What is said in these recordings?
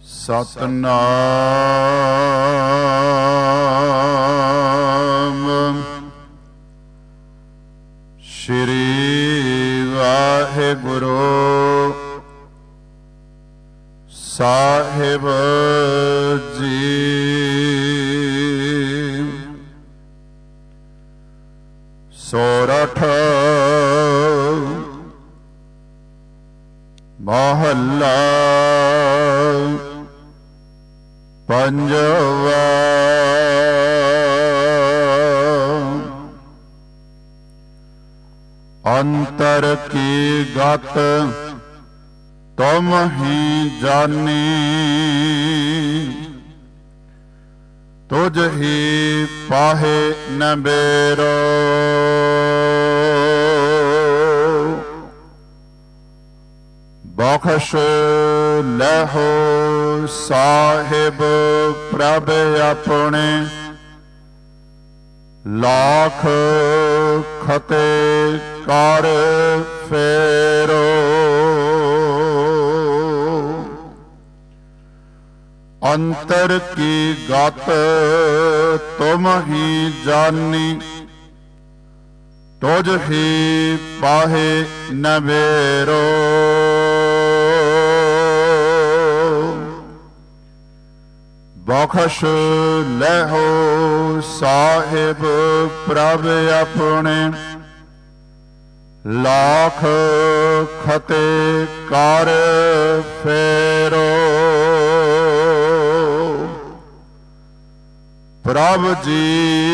ਸਤਨਾਮ ਸ਼੍ਰੀ ਵਾਹਿਗੁਰੂ ਸਾਹਿਬ ਜੀ। ਸੋਰਠ ਮਹੱਲਾ ਪੰਜਵਾ। ਅੰਤਰ ਕੀ ਗਤ ਤੁਮ ਹੀ ਜਾਨੀ, ਤੁਝ ਹੀ ਪਾਹੇ ਨਬੇਰੋ। ਬਖਸ਼ ਲਹੋ ਸਾਹਿਬ ਪ੍ਰਭ ਆਪਣੇ, ਲਾਖ ਖਤੇ ਕਰ ਫੇਰੋ। ਅੰਤਰ ਕੀ ਗਤ ਤੁਮ ਹੀ ਜਾਨੀ, ਤੁਝ ਹੀ ਪਾਹੇ ਨਬੇਰੋ। ਬਖਸ਼ ਲਹੋ ਸਾਹਿਬ ਪ੍ਰਭ ਆਪਣੇ, ਲਾਖ ਖਤੇ ਕਰ ਫੇਰੋ। ਪ੍ਰਭ ਜੀ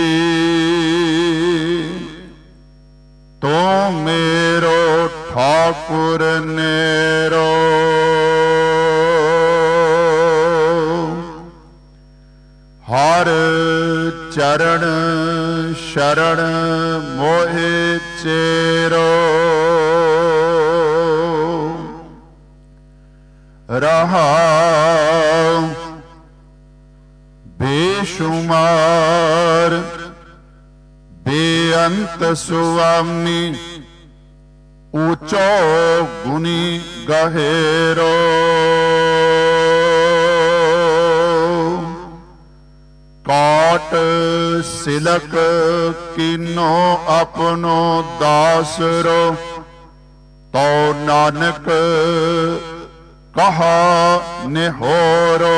ਤੂੰ ਮੇਰੋ ਠਾਕੁਰ ਨੇਰੋ, ਹਰ ਚਰਨ ਸ਼ਰਨ ਮੋਹਿ ਚੇਰੋ। ਰਹਾਉ ਬੇਸ਼ੁਮਾਰ ਬੇਅੰਤ ਸੁਆਮੀ, ਊਚੋ ਗੁਣੀ ਗਹਿਰੋ। ਕਾਟ ਸਿਲਕ ਕੀਨੋ ਆਪਣੋ ਦਾਸਰੋ, ਤੋ ਨਾਨਕ ਕਹਾ ਨਿਹੋਰੋ।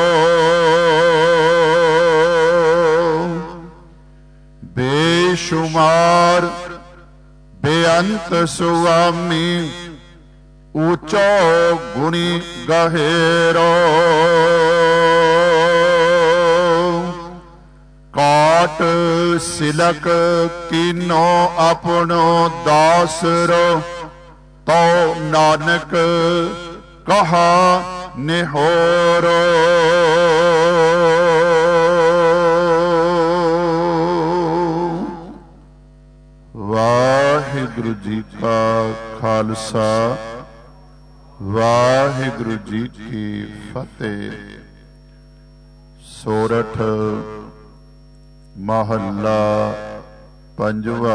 ਬੇਸ਼ੁਮਾਰ ਬੇਅੰਤ ਸੁਆਮੀ, ਊਚੋ ਗੁਣੀ ਗਹਿਰੋ। ਕਾਟ ਸਿਲਕ ਕੀਨੋ ਆਪਣੋ ਦਾਸਰੋ, ਤੋ ਨਾਨਕ ਕਹਾ ਨਿਹੋਰੋ। ਵਾਹਿਗੁਰੂ ਜੀ ਕਾ ਖਾਲਸਾ, ਵਾਹਿਗੁਰੂ ਜੀ ਕੀ ਫਤਿਹ। ਸੋਰਠ ਮਹੱਲਾ ਪੰਜਵਾ।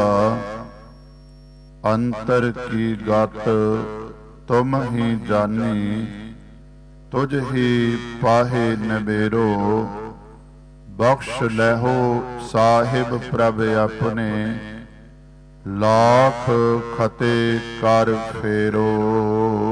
ਅੰਤਰ ਕੀ ਗਤ ਤੁਮ ਹੀ ਜਾਨੀ, ਤੁਝ ਹੀ ਪਾਹੇ ਨਬੇਰੋ। ਬਖਸ਼ ਲਹੋ ਸਾਹਿਬ ਪ੍ਰਭ ਆਪਣੇ, ਲਾਖ ਖਤੇ ਕਰ ਫੇਰੋ।